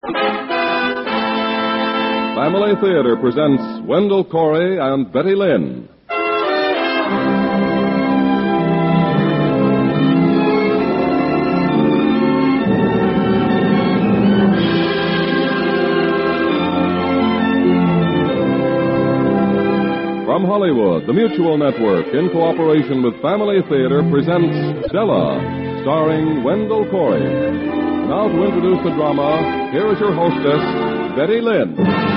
Family Theater presents Wendell Corey and Betty Lynn. From Hollywood, the Mutual Network, in cooperation with Family Theater, presents Della, starring Wendell Corey. Now to introduce the drama, here is your hostess, Betty Lynn.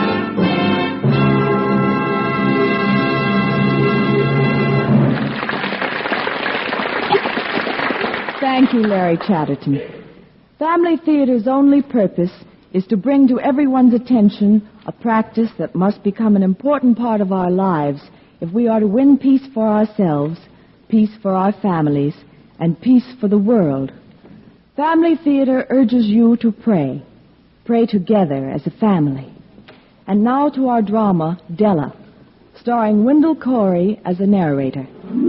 Thank you, Larry Chatterton. Family Theater's only purpose is to bring to everyone's attention a practice that must become an important part of our lives if we are to win peace for ourselves, peace for our families, and peace for the world. Family Theater urges you to pray. Pray together as a family. And now to our drama, Della, starring Wendell Corey as a narrator.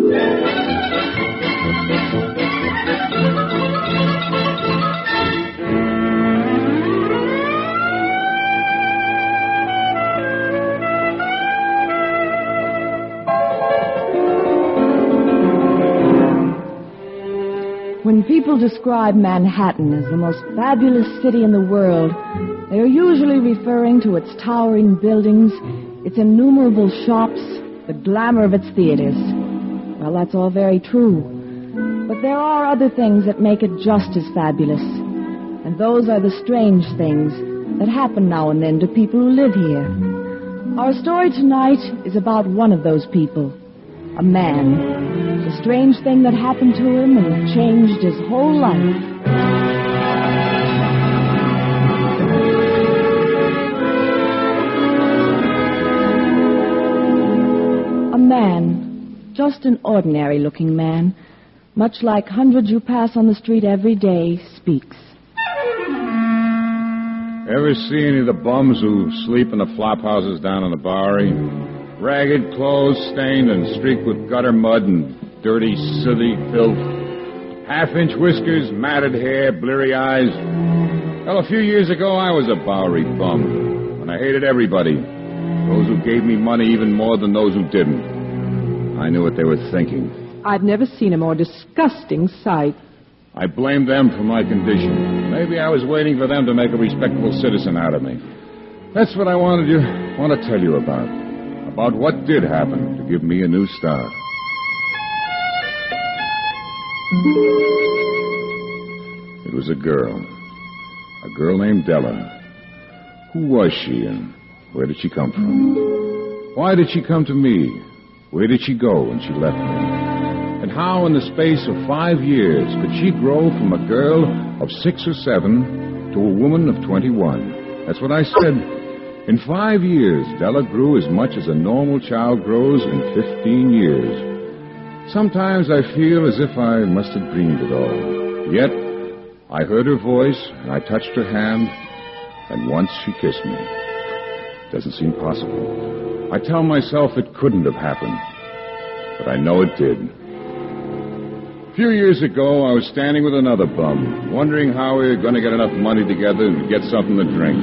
When people describe Manhattan as the most fabulous city in the world, they are usually referring to its towering buildings, its innumerable shops, the glamour of its theaters. Well, that's all very true. But there are other things that make it just as fabulous. And those are the strange things that happen now and then to people who live here. Our story tonight is about one of those people, a man. A strange thing that happened to him and changed his whole life. A man, just an ordinary-looking man, much like hundreds you pass on the street every day, speaks. Ever see any of the bums who sleep in the flop houses down in the Bowery? Ragged clothes stained and streaked with gutter mud and dirty, sooty filth. Half-inch whiskers, matted hair, bleary eyes. Well, a few years ago, I was a Bowery bum, and I hated everybody. Those who gave me money even more than those who didn't. I knew what they were thinking. I've never seen a more disgusting sight. I blamed them for my condition. Maybe I was waiting for them to make a respectable citizen out of me. That's what I want to tell you about. About what did happen to give me a new start. It was a girl named Della. Who was she and where did she come from? Why did she come to me? Where did she go when she left me? And how in the space of 5 years could she grow from a girl of 6 or 7 to a woman of 21? That's what I said. In 5 years, Della grew as much as a normal child grows in 15 years. Sometimes I feel as if I must have dreamed it all. Yet, I heard her voice, and I touched her hand, and once she kissed me. Doesn't seem possible. I tell myself it couldn't have happened, but I know it did. A few years ago, I was standing with another bum, wondering how we were going to get enough money together to get something to drink.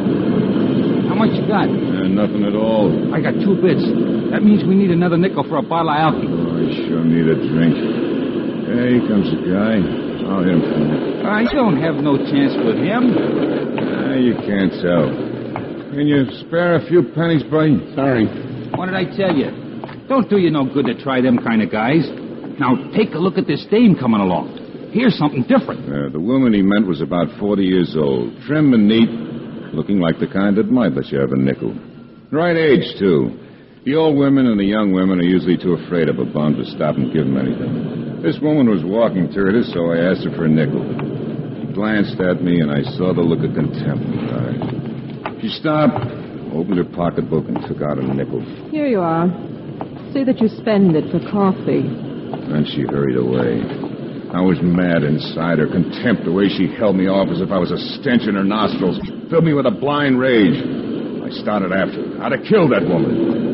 How much you got? Nothing at all. I got 2 bits. That means we need another nickel for a bottle of alky. I sure need a drink. Hey, here comes the guy. I'll hit him for a minute. I don't have no chance with him. You can't tell. Can you spare a few pennies, buddy? Sorry. What did I tell you? Don't do you no good to try them kind of guys. Now, take a look at this dame coming along. Here's something different. The woman he meant was about 40 years old, trim and neat, looking like the kind that might let you have a nickel. Right age, too. The old women and the young women are usually too afraid of a bum to stop and give them anything. This woman was walking toward us, so I asked her for a nickel. She glanced at me, and I saw the look of contempt in her eyes. She stopped, opened her pocketbook, and took out a nickel. Here you are. Say that you spend it for coffee. Then she hurried away. I was mad inside. Her contempt, the way she held me off as if I was a stench in her nostrils, filled me with a blind rage. I started after her. I'd have killed that woman.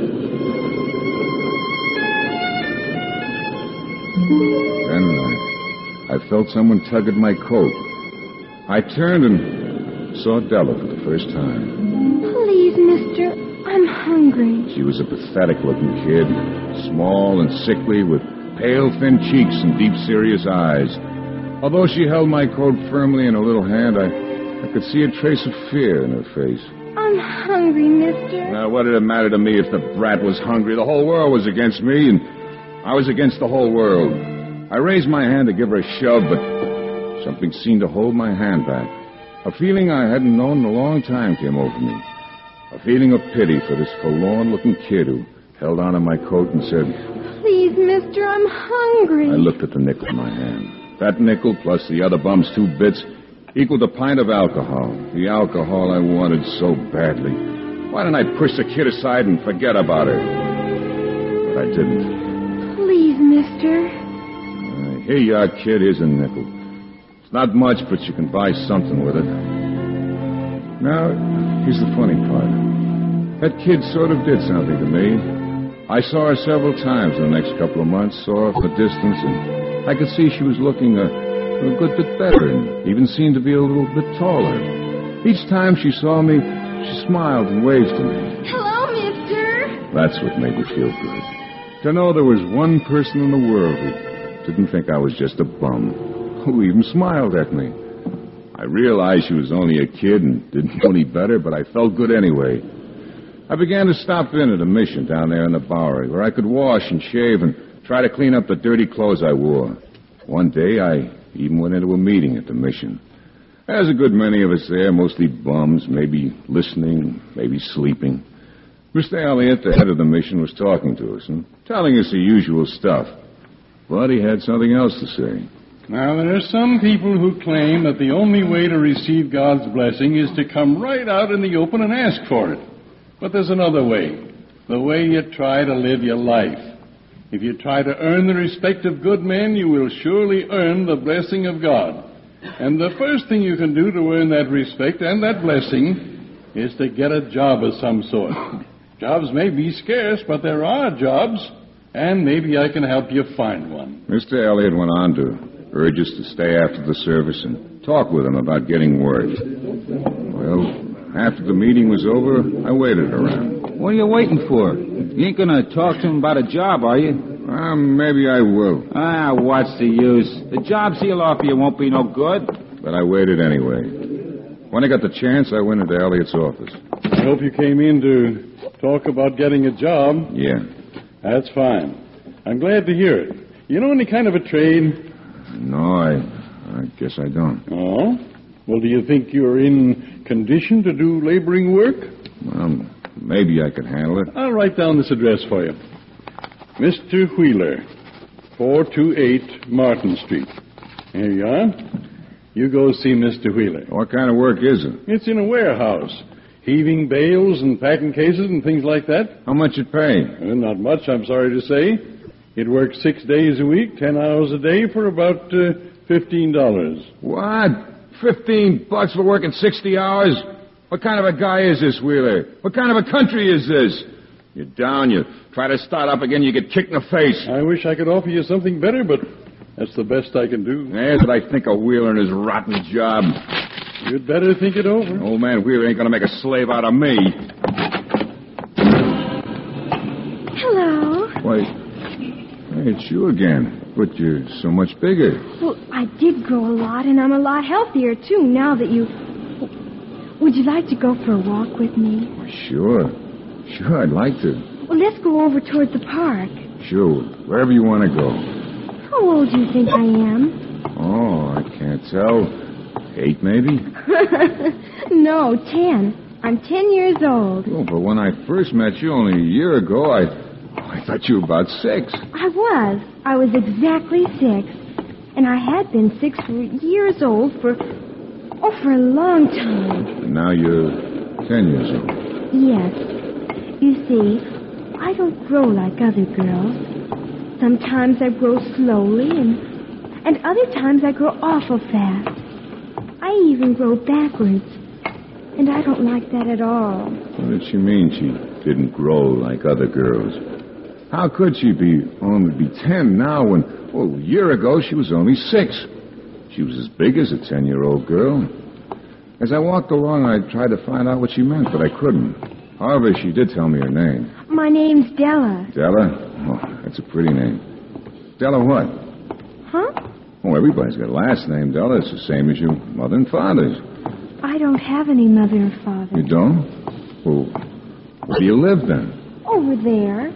Then I felt someone tug at my coat. I turned and saw Della for the first time. Please, mister, I'm hungry. She was a pathetic-looking kid, small and sickly, with pale, thin cheeks and deep, serious eyes. Although she held my coat firmly in her little hand, I could see a trace of fear in her face. I'm hungry, mister. Now, what did it matter to me if the brat was hungry? The whole world was against me, and I was against the whole world. I raised my hand to give her a shove, but something seemed to hold my hand back. A feeling I hadn't known in a long time came over me. A feeling of pity for this forlorn-looking kid who held onto my coat and said, Please, mister, I'm hungry. I looked at the nickel in my hand. That nickel, plus the other bum's 2 bits, equaled a pint of alcohol. The alcohol I wanted so badly. Why didn't I push the kid aside and forget about her? But I didn't. Please, mister. Here you are, kid. Here's a nickel. It's not much, but you can buy something with it. Now, here's the funny part. That kid sort of did something to me. I saw her several times in the next couple of months, saw her from a distance, and I could see she was looking a good bit better and even seemed to be a little bit taller. Each time she saw me, she smiled and waved to me. Hello, mister. That's what made me feel good. To know there was one person in the world who didn't think I was just a bum, who even smiled at me. I realized she was only a kid and didn't know any better, but I felt good anyway. I began to stop in at a mission down there in the Bowery, where I could wash and shave and try to clean up the dirty clothes I wore. One day, I even went into a meeting at the mission. There's a good many of us there, mostly bums, maybe listening, maybe sleeping. Mr. Elliott, the head of the mission, was talking to us and telling us the usual stuff. But he had something else to say. Now, there are some people who claim that the only way to receive God's blessing is to come right out in the open and ask for it. But there's another way. The way you try to live your life. If you try to earn the respect of good men, you will surely earn the blessing of God. And the first thing you can do to earn that respect and that blessing is to get a job of some sort. Jobs may be scarce, but there are jobs, and maybe I can help you find one. Mr. Elliott went on to urge us to stay after the service and talk with him about getting work. Well, after the meeting was over, I waited around. What are you waiting for? You ain't gonna talk to him about a job, are you? Maybe I will. What's the use? The jobs he'll offer you won't be no good. But I waited anyway. When I got the chance, I went into Elliott's office. I hope you came in to talk about getting a job. Yeah. That's fine. I'm glad to hear it. You know any kind of a trade? No, I guess I don't. Oh? Well, do you think you're in condition to do laboring work? Well, maybe I could handle it. I'll write down this address for you. Mr. Wheeler, 428 Martin Street. Here you are. You go see Mr. Wheeler. What kind of work is it? It's in a warehouse. Heaving bales and packing cases and things like that. How much it pay? Not much, I'm sorry to say. It works 6 days a week, 10 hours a day for about $15. What? $15 for working 60 hours? What kind of a guy is this, Wheeler? What kind of a country is this? You're down, you try to start up again, you get kicked in the face. I wish I could offer you something better, but that's the best I can do. That's what I think of Wheeler and his rotten job. You'd better think it over. Old man Wheeler ain't gonna make a slave out of me. Hello. Why, hey, it's you again. But you're so much bigger. Well, I did grow a lot, and I'm a lot healthier, too, now that you... Would you like to go for a walk with me? Sure. Sure, I'd like to. Well, let's go over toward the park. Sure, wherever you want to go. How old do you think I am? Oh, I can't tell. 8, maybe? No, 10. I'm 10 years old. Oh, but when I first met you only a year ago, I thought you were about 6. I was exactly 6. And I had been 6 years old for a long time. And now you're 10 years old. Yes. You see, I don't grow like other girls. Sometimes I grow slowly, and other times I grow awful fast. I even grow backwards. And I don't like that at all. What did she mean she didn't grow like other girls? How could she only be 10 now when, a year ago she was only 6? She was as big as a 10-year-old girl. As I walked along, I tried to find out what she meant, but I couldn't. However, she did tell me her name. My name's Della. Della? Oh, that's a pretty name. Della what? Huh? Oh, everybody's got a last name, Della. It's the same as your mother and father's. I don't have any mother or father. You don't? Well, where do you live then? Over there.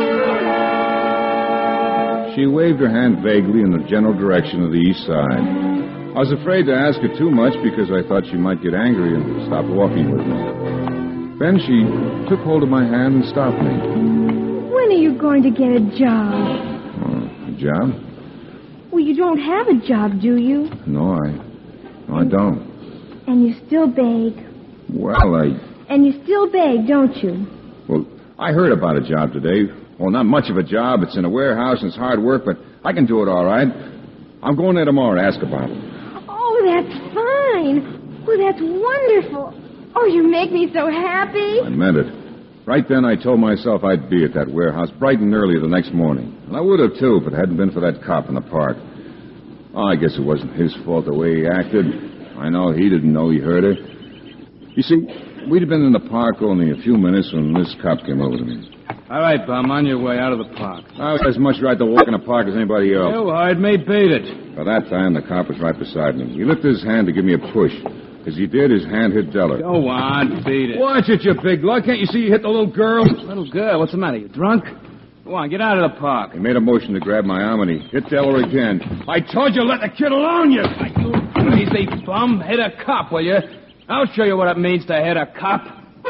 She waved her hand vaguely in the general direction of the east side. I was afraid to ask her too much because I thought she might get angry and stop walking with me. Then she took hold of my hand and stopped me. When are you going to get a job? A job? Well, you don't have a job, do you? No, I don't. And you still beg. Well, And you still beg, don't you? Well, I heard about a job today. Well, not much of a job. It's in a warehouse and it's hard work, but I can do it all right. I'm going there tomorrow to ask about it. Oh, that's fine. Oh, that's wonderful. Oh, you make me so happy. I meant it. Right then, I told myself I'd be at that warehouse bright and early the next morning. And I would have, too, if it hadn't been for that cop in the park. Oh, I guess it wasn't his fault the way he acted. I know he didn't know he hurt her. You see, we'd have been in the park only a few minutes when this cop came over to me. All right, Bum, on your way out of the park. I was as much right to walk in the park as anybody else. You hired me, beat it. By that time, the cop was right beside me. He lifted his hand to give me a push. As he did, his hand hit Della. Go on, beat it. Watch it, you big lug. Can't you see you hit the little girl? Little girl, what's the matter? You drunk? Go on, get out of the park. He made a motion to grab my arm, and he hit Della again. I told you, let the kid alone, you... Easy, Bum. Hit a cop, will you? I'll show you what it means to hit a cop.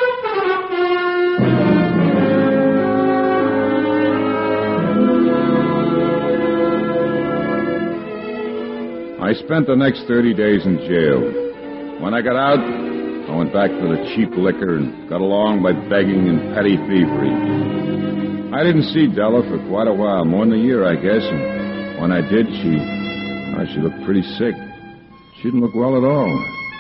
I spent the next 30 days in jail. When I got out, I went back to the cheap liquor and got along by begging and petty thievery. I didn't see Della for quite a while, more than a year, I guess, and when I did, she looked pretty sick. She didn't look well at all.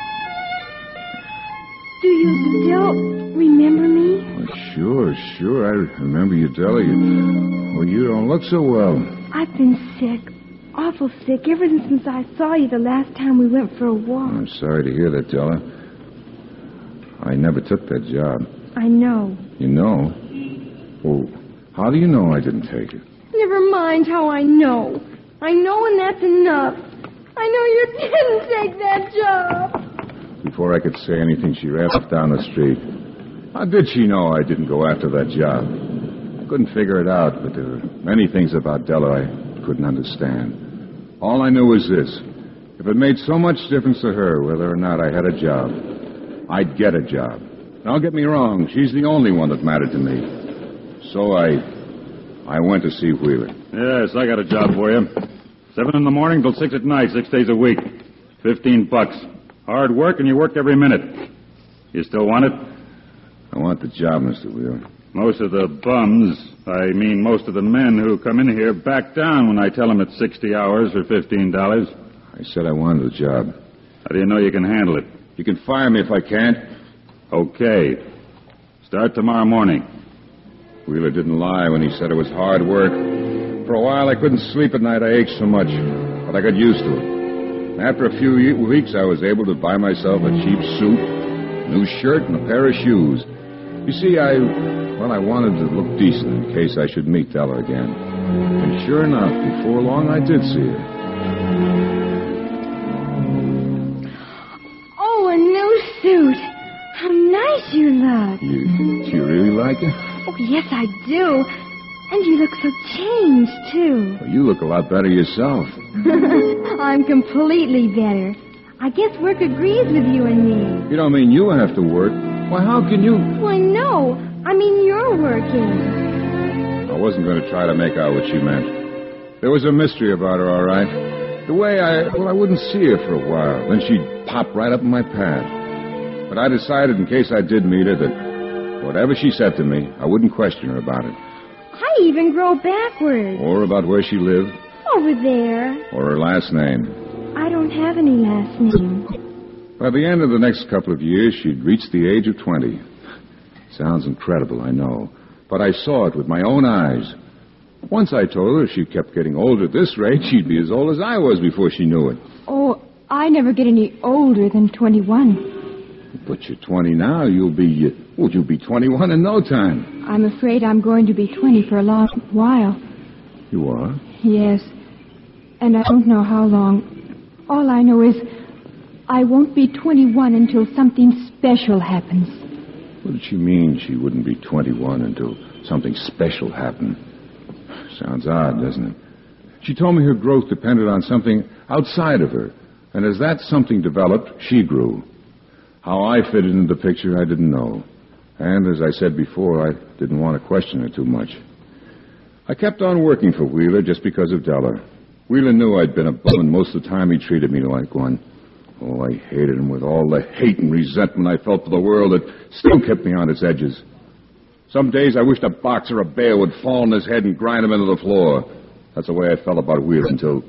Do you still remember me? Oh, sure. I remember you, Della. You don't look so well. I've been sick. Awful sick ever since I saw you the last time we went for a walk. I'm sorry to hear that, Della. I never took that job. I know. You know? Well, how do you know I didn't take it? Never mind how I know. I know, and that's enough. I know you didn't take that job. Before I could say anything, she ran off down the street. How did she know I didn't go after that job? I couldn't figure it out, but there were many things about Della I couldn't understand. All I knew was this. If it made so much difference to her whether or not I had a job, I'd get a job. Don't get me wrong, she's the only one that mattered to me. So I went to see Wheeler. Yes, I got a job for you. 7 in the morning till 6 at night, 6 days a week. $15. Hard work, and you work every minute. You still want it? I want the job, Mr. Wheeler. Most of the bums, I mean most of the men who come in here, back down when I tell them it's 60 hours for $15. I said I wanted the job. How do you know you can handle it? You can fire me if I can't. Okay. Start tomorrow morning. Wheeler didn't lie when he said it was hard work. For a while, I couldn't sleep at night. I ached so much, but I got used to it. After a few weeks, I was able to buy myself a cheap suit, a new shirt, and a pair of shoes. You see, I wanted to look decent in case I should meet Della again. And sure enough, before long, I did see her. Oh, a new suit. How nice you look. Do you really like it? Oh, yes, I do. And you look so changed, too. Well, you look a lot better yourself. I'm completely better. I guess work agrees with you and me. You don't mean you have to work. Why, how can you... Why, no. I mean you're working. I wasn't going to try to make out what she meant. There was a mystery about her, all right. The way I wouldn't see her for a while. Then she'd pop right up in my path. But I decided in case I did meet her that whatever she said to me, I wouldn't question her about it. I even grow backwards. Or about where she lived. Over there. Or her last name. I don't have any last name. By the end of the next couple of years, she'd reached the age of 20. Sounds incredible, I know. But I saw it with my own eyes. Once I told her if she kept getting older at this rate, she'd be as old as I was before she knew it. Oh, I never get any older than 21. But you're 20 now. You'll be 21 in no time. I'm afraid I'm going to be 20 for a long while. You are? Yes. And I don't know how long. All I know is I won't be 21 until something special happens. What did she mean she wouldn't be 21 until something special happened? Sounds odd, doesn't it? She told me her growth depended on something outside of her. And as that something developed, she grew. How I fitted into the picture, I didn't know. And as I said before, I didn't want to question her too much. I kept on working for Wheeler just because of Della. Wheeler knew I'd been a bum, and most of the time he treated me like one. Oh, I hated him with all the hate and resentment I felt for the world that still kept me on its edges. Some days I wished a box or a bear would fall on his head and grind him into the floor. That's the way I felt about Wheeler until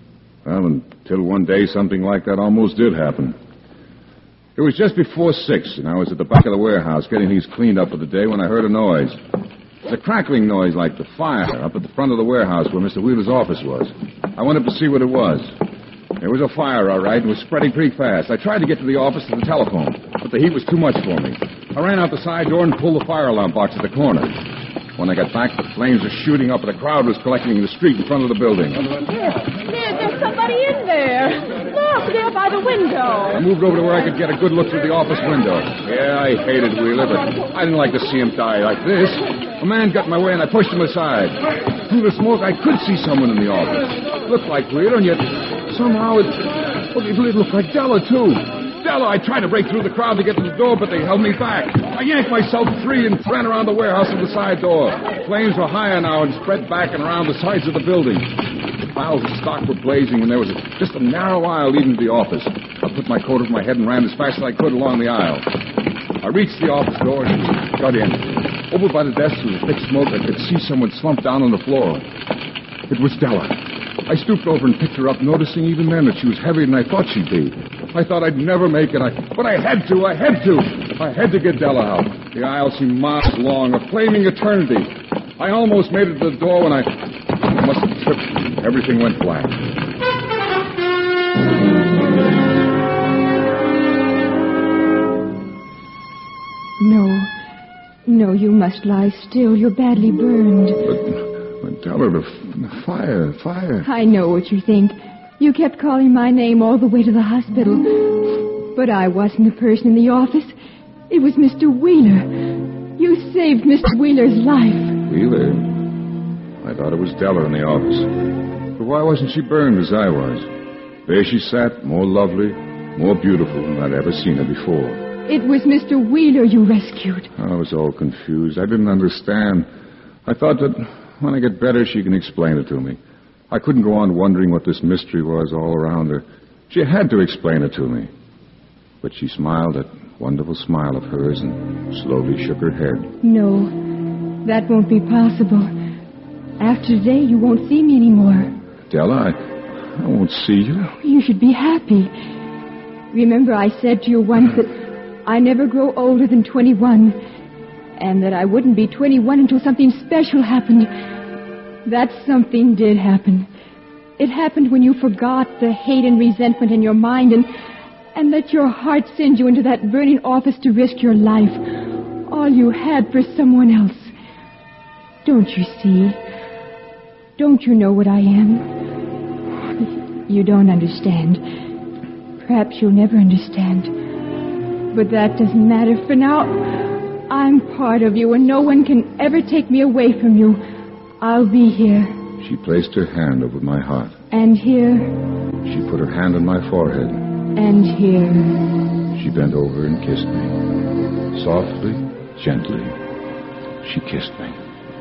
one day something like that almost did happen. It was just before 6, and I was at the back of the warehouse getting things cleaned up for the day when I heard a noise. It was a crackling noise like the fire up at the front of the warehouse where Mr. Wheeler's office was. I went up to see what it was. There was a fire, all right, and it was spreading pretty fast. I tried to get to the office to the telephone, but the heat was too much for me. I ran out the side door and pulled the fire alarm box at the corner. When I got back, the flames were shooting up, and the crowd was collecting in the street in front of the building. There's somebody in there. Look, there by the window. I moved over to where I could get a good look through the office window. Yeah, I hated Wheeler, but I didn't like to see him die like this. A man got in my way, and I pushed him aside. Through the smoke, I could see someone in the office. It looked like Wheeler, and yet somehow it looked like Della, too. Della, I tried to break through the crowd to get to the door, but they held me back. I yanked myself free and ran around the warehouse to the side door. Flames were higher now and spread back and around the sides of the building. The piles of stock were blazing, and there was just a narrow aisle leading to the office. I put my coat over my head and ran as fast as I could along the aisle. I reached the office door and got in. Over by the desk through the thick smoke, I could see someone slumped down on the floor. It was Della. I stooped over and picked her up, noticing even then that she was heavier than I thought she'd be. I thought I'd never make it, but I had to. I had to get Della out. The aisle seemed miles long, a flaming eternity. I almost made it to the door when I must have tripped. Everything went black. No, you must lie still. You're badly burned. But Della, the fire. I know what you think. You kept calling my name all the way to the hospital. But I wasn't the person in the office. It was Mr. Wheeler. You saved Mr. Wheeler's life. Wheeler? I thought it was Della in the office. But why wasn't she burned as I was? There she sat, more lovely, more beautiful than I'd ever seen her before. It was Mr. Wheeler you rescued. I was all confused. I didn't understand. I thought that when I get better, she can explain it to me. I couldn't go on wondering what this mystery was all around her. She had to explain it to me. But she smiled that wonderful smile of hers and slowly shook her head. No, that won't be possible. After today, you won't see me anymore. Della, I won't see you. You should be happy. Remember I said to you once that I never grow older than 21, and that I wouldn't be 21 until something special happened. That something did happen. It happened when you forgot the hate and resentment in your mind and let your heart send you into that burning office to risk your life. All you had for someone else. Don't you see? Don't you know what I am? You don't understand. Perhaps you'll never understand. But that doesn't matter. For now, I'm part of you, and no one can ever take me away from you. I'll be here. She placed her hand over my heart. And here. She put her hand on my forehead. And here. She bent over and kissed me. Softly, gently, she kissed me.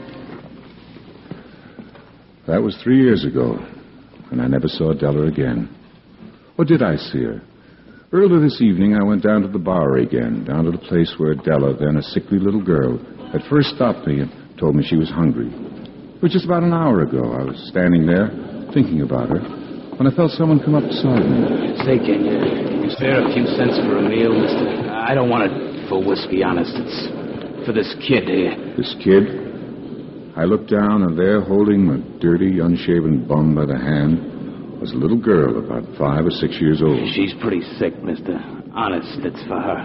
That was 3 years ago, and I never saw Della again. Or did I see her? Earlier this evening, I went down to the bar again, down to the place where Della, then a sickly little girl, had first stopped me and told me she was hungry. It was just about an hour ago. I was standing there, thinking about her, when I felt someone come up beside me. Say, can you spare a few cents for a meal, mister? I don't want it for whiskey, honest. It's for this kid here. This kid? I looked down, and there, holding a dirty, unshaven bum by the hand, was a little girl about 5 or 6 years old. She's pretty sick, mister. Honest, it's for her.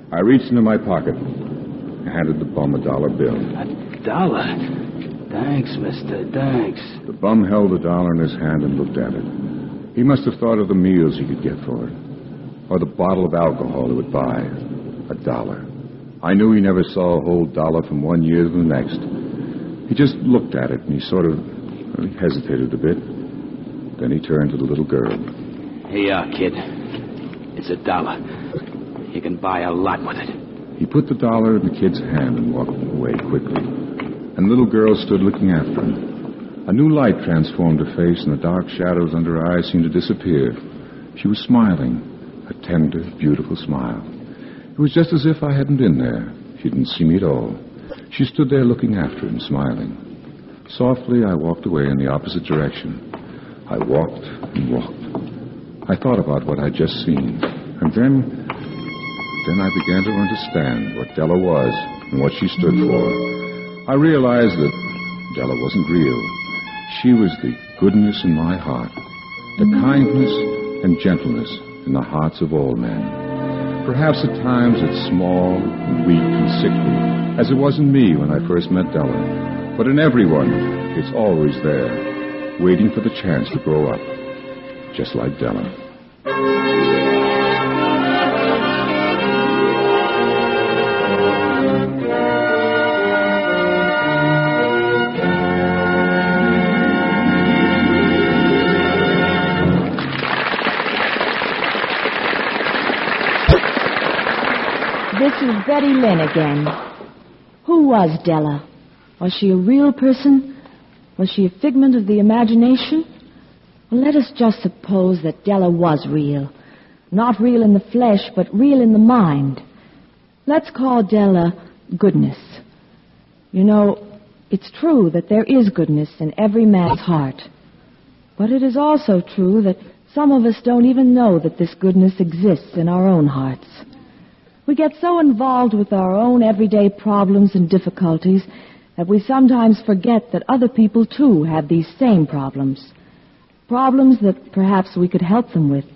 I reached into my pocket and handed the bum $1 bill. $1? Thanks, mister, thanks. The bum held the dollar in his hand and looked at it. He must have thought of the meals he could get for it, or the bottle of alcohol he would buy. $1. I knew he never saw a whole dollar from one year to the next. He just looked at it, and he sort of he hesitated a bit. Then he turned to the little girl. Here you are, kid. It's $1. You can buy a lot with it. He put the dollar in the kid's hand and walked away quickly. And the little girl stood looking after him. A new light transformed her face, and the dark shadows under her eyes seemed to disappear. She was smiling, a tender, beautiful smile. It was just as if I hadn't been there. She didn't see me at all. She stood there looking after him, smiling. Softly, I walked away in the opposite direction. I walked and walked. I thought about what I'd just seen. And then I began to understand what Della was and what she stood for. I realized that Della wasn't real. She was the goodness in my heart, the kindness and gentleness in the hearts of all men. Perhaps at times it's small and weak and sickly, as it was in me when I first met Della. But in everyone, it's always there, waiting for the chance to grow up, just like Della. This is Betty Lynn again. Who was Della? Was she a real person? Was she a figment of the imagination? Well, let us just suppose that Della was real. Not real in the flesh, but real in the mind. Let's call Della goodness. You know, it's true that there is goodness in every man's heart. But it is also true that some of us don't even know that this goodness exists in our own hearts. We get so involved with our own everyday problems and difficulties that we sometimes forget that other people, too, have these same problems. Problems that perhaps we could help them with.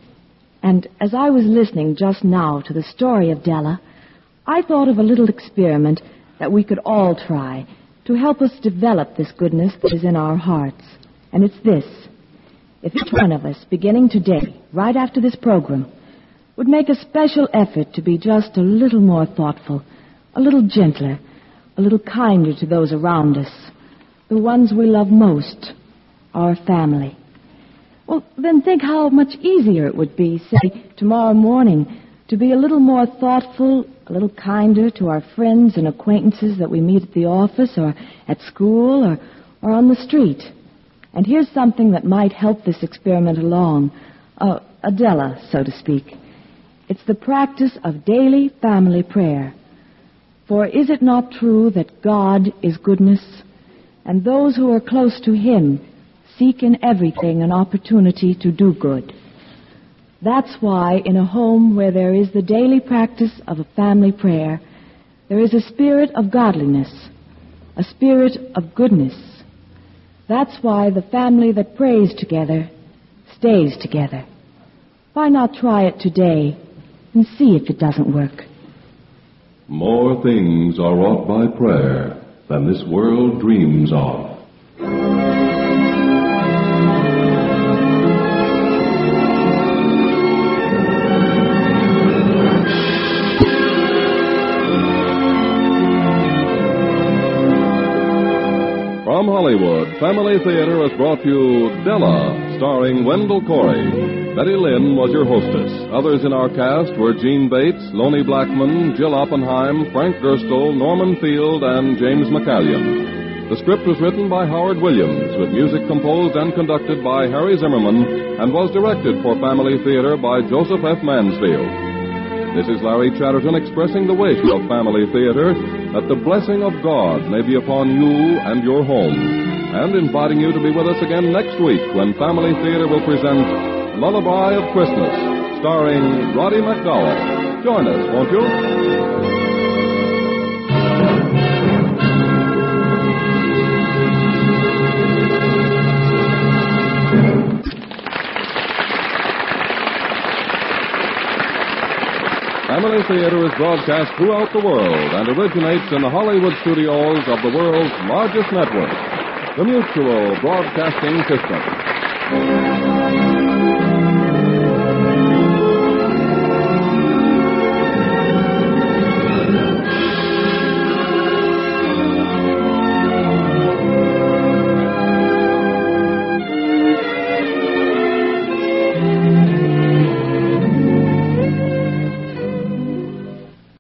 And as I was listening just now to the story of Della, I thought of a little experiment that we could all try to help us develop this goodness that is in our hearts. And it's this. If each one of us, beginning today, right after this program, would make a special effort to be just a little more thoughtful, a little gentler, a little kinder to those around us, the ones we love most, our family. Well, then think how much easier it would be, say, tomorrow morning, to be a little more thoughtful, a little kinder to our friends and acquaintances that we meet at the office or at school or on the street. And here's something that might help this experiment along, a Della, so to speak. It's the practice of daily family prayer. For is it not true that God is goodness, and those who are close to Him seek in everything an opportunity to do good? That's why in a home where there is the daily practice of a family prayer, there is a spirit of godliness, a spirit of goodness. That's why the family that prays together stays together. Why not try it today and see if it doesn't work? More things are wrought by prayer than this world dreams of. From Hollywood, Family Theater has brought you Della, starring Wendell Corey. Betty Lynn was your hostess. Others in our cast were Gene Bates, Lonnie Blackman, Jill Oppenheim, Frank Gerstle, Norman Field, and James McCallion. The script was written by Howard Williams, with music composed and conducted by Harry Zimmerman, and was directed for Family Theater by Joseph F. Mansfield. This is Larry Chatterton expressing the wish of Family Theater that the blessing of God may be upon you and your home, and inviting you to be with us again next week when Family Theater will present Lullaby of Christmas, starring Roddy McDowell. Join us, won't you? Family Theater is broadcast throughout the world and originates in the Hollywood studios of the world's largest network, the Mutual Broadcasting System.